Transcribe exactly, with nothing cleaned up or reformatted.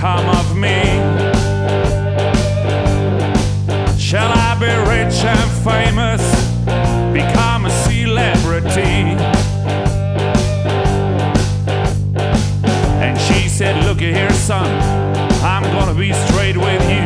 become of me? Shall I be rich and famous, become a celebrity? And she said, look here, son, I'm gonna be straight with you.